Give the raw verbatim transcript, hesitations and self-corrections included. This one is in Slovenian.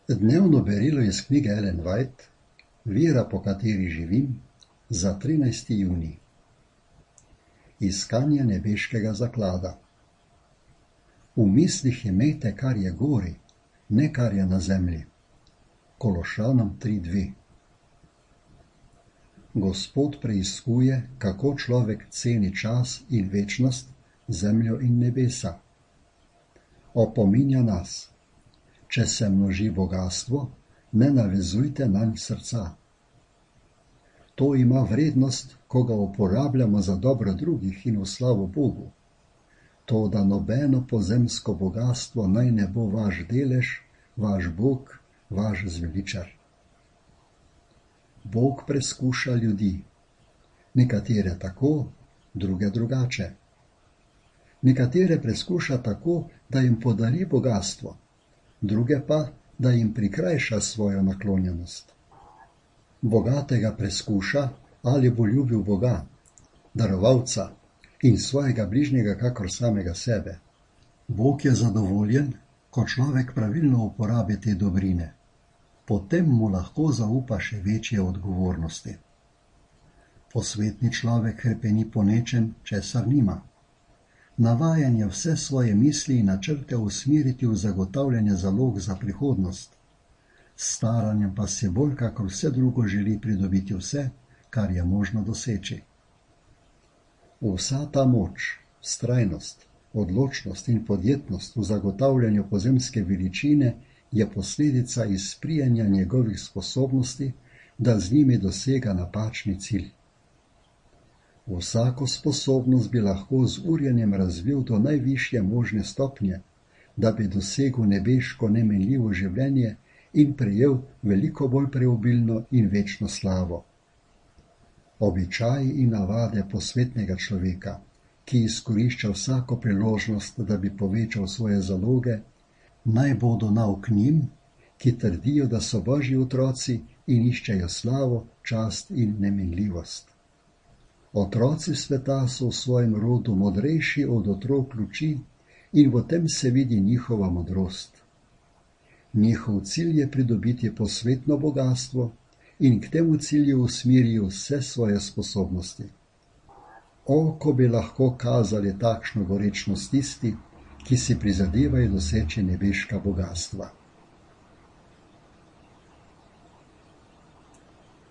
Dnevno berilo iz knjige Ellen White, Vera, po kateri živim, za trinajsti junij. Iskanje nebeškega zaklada. V mislih imejte, kar je gori, ne kar je na zemlji. Kološanom tri dve. Gospod preiskuje, kako človek ceni čas in večnost, zemljo in nebesa. Opominja nas, če se množi bogastvo, ne navezujte nanj srca. To ima vrednost, ko ga uporabljamo za dobro drugih in v slavo Bogu. To, da nobeno pozemsko bogastvo naj ne bo vaš delež, vaš Bog, vaš zveličar. Bog preskuša ljudi, nekatere tako, druge drugače. Nekatere preskuša tako, da jim podari bogastvo, druge pa, da jim prikrajša svojo naklonjenost. Bogatega preskuša, ali bo ljubil Boga, darovalca in svojega bližnjega kakor samega sebe. Bog je zadovoljen, ko človek pravilno uporabi te dobrine. Potem mu lahko zaupa še večje odgovornosti. Posvetni človek hrepeni po nečem, česar nima. Navajen je vse svoje misli in načrte usmeriti v zagotavljanje zalog za prihodnost. S staranjem pa se bolj kakor vse drugo želi pridobiti vse, kar je možno doseči. Vsa ta moč, vztrajnost, odločnost in podjetnost v zagotavljanju pozemske veličine je posledica izprijanja njegovih sposobnosti, da z njimi dosega napačni cilj. Vsako sposobnost bi lahko z urjenjem razvil do najvišje možne stopnje, da bi dosegel nebeško nemenljivo življenje in prejel veliko bolj preobilno in večno slavo. Običaji in navade posvetnega človeka, ki izkorišča vsako priložnost, da bi povečal svoje zaloge, naj bodo nauk njim, ki trdijo, da so Božji otroci in iščejo slavo, čast in nemenljivost. Otroci sveta so v svojem rodu modrejši od otrok luči in v tem se vidi njihova modrost. Njihov cilj je pridobiti posvetno bogastvo in k temu cilju usmerijo vse svoje sposobnosti. O, ko bi lahko kazali takšno gorečnost tisti, ki si prizadevajo doseči nebeška bogastva.